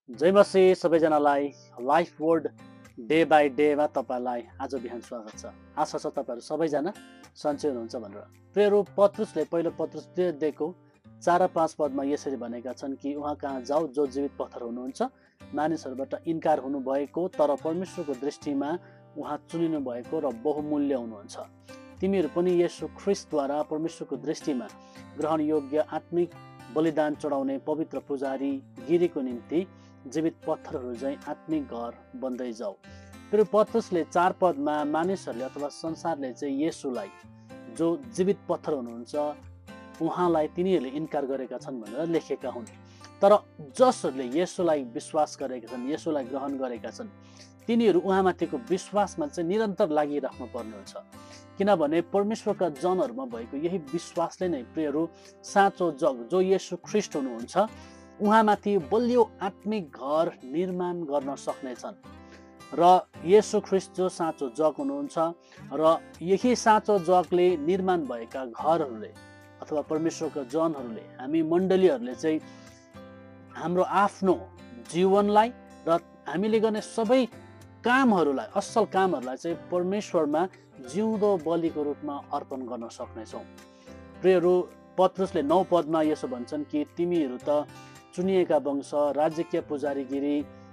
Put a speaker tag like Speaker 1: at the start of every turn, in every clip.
Speaker 1: जय मसीह सबैजनालाई life word day by डेमा तपाईँलाई आज बिहान स्वागत छ। आशा छ तपाईँहरू सबैजना सन्चै हुनुहुन्छ भनेर। प्रियहरू, पत्रुसले पहिलो पत्रुस 2 4 र 5 पदमा यसरी भनेका छन् कि उहाँ कहाँ जाऊ जो जीवित पत्थर हुनुहुन्छ, मानिसहरूबाट इन्कार हुनुभएको तर परमेश्वरको दृष्टिमा उहाँ चुनिनु भएको र बहुमूल्य हुनुहुन्छ। तिमीहरू पनि येशू ख्रिस्टद्वारा परमेश्वरको दृष्टिमा ग्रहण योग्य आत्मिक बलिदान चढाउने पवित्र पुजारी गिरीको निम्ति जीवित पत्थरहरू चाहिँ आत्मिक घर बन्दै जाऊ। फेरि पत्रुसले 4 पदमा मानिसहरूले अथवा संसारले चाहिँ येशूलाई जो जीवित पत्थर हुनुहुन्छ उहाँलाई तिनीहरूले इन्कार गरेका छन् भनेर लेखेका हुन्। तर जसहरूले येशूलाई विश्वास गरेका छन्, येशूलाई ग्रहण गरेका छन्, तिनीहरू उहाँमाथिको विश्वासमा चाहिँ निरन्तर लागिराख्नु पर्ने हुन्छ। किनभने परमेश्वरका जनहरूमा भएको यही विश्वासले नै प्रियहरू साँचो जग जो येशू ख्रिस्ट हुनुहुन्छ उहाँमाथि बलियो आत्मिक घर निर्माण गर्न सक्नेछन्। र येशू ख्रिस्ट जो साँचो जग हुनुहुन्छ र यही साँचो जगले निर्माण भएका घरहरूले अथवा परमेश्वरका जनहरूले, हामी मण्डलीहरूले चाहिँ हाम्रो आफ्नो जीवनलाई र हामीले गर्ने सबै कामहरूलाई, असल कामहरूलाई चाहिँ परमेश्वरमा जिउँदो बलिको रूपमा अर्पण गर्न सक्नेछौँ। प्रियहरू, पत्रुसले 9 पदमा यसो भन्छन् कि तिमीहरू त चुनिएका वंश, राजकीय पुजारीगिरी,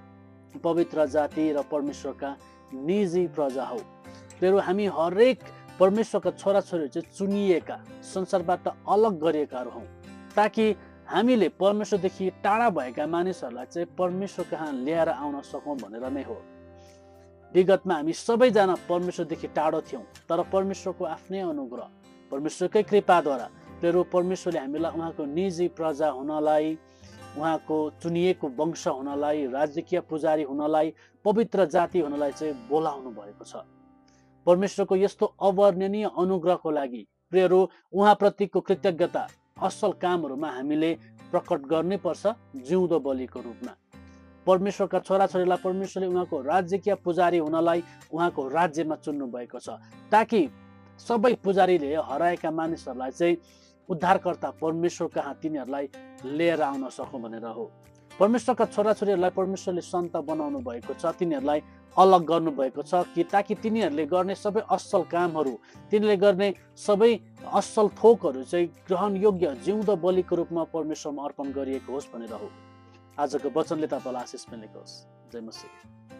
Speaker 1: पवित्र जाति र परमेश्वरका निजी प्रजा हौ। प्रियहरू, हामी हरेक परमेश्वरका छोराछोरीहरू चाहिँ चुनिएका, संसारबाट अलग गरिएकाहरू हौँ, ताकि हामीले परमेश्वरदेखि टाढा भएका मानिसहरूलाई चाहिँ परमेश्वर कहाँ ल्याएर आउन सकौँ भनेर नै हो। विगतमा हामी सबैजना परमेश्वरदेखि टाढो थियौँ, तर परमेश्वरको आफ्नै अनुग्रह, परमेश्वरकै कृपाद्वारा प्रियहरू परमेश्वरले हामीलाई उहाँको निजी प्रजा हुनलाई, उहाँको चुनिएको वंश हुनलाई, राजकीय पुजारी हुनलाई, पवित्र जाति हुनलाई चाहिँ बोलाउनु भएको छ। परमेश्वरको यस्तो अवर्णनीय अनुग्रहको लागि प्रियहरू उहाँप्रतिको कृतज्ञता असल कामहरूमा हामीले प्रकट गर्नै पर्छ जिउँदो बलिको रूपमा। परमेश्वरका छोराछोरीलाई परमेश्वरले उहाँको राजकीय पुजारी हुनलाई उहाँको राज्यमा चुन्नु भएको छ, ताकि सबै पुजारीले हराएका मानिसहरूलाई चाहिँ उद्धारकर्ता परमेश्वर कहाँ तिनीहरूलाई लिएर आउन सकौँ भनेर हो। परमेश्वरका छोराछोरीहरूलाई परमेश्वरले सन्त बनाउनु भएको छ, तिनीहरूलाई अलग गर्नुभएको छ कि ताकि तिनीहरूले गर्ने सबै असल कामहरू, तिनीहरूले गर्ने सबै असल थोकहरू चाहिँ ग्रहण योग्य जिउँदो बलिको रूपमा परमेश्वरमा अर्पण गरिएको होस् भनेर हो। आजको वचनले तपाईँलाई आशिष मिलेको होस्। जय मसीह।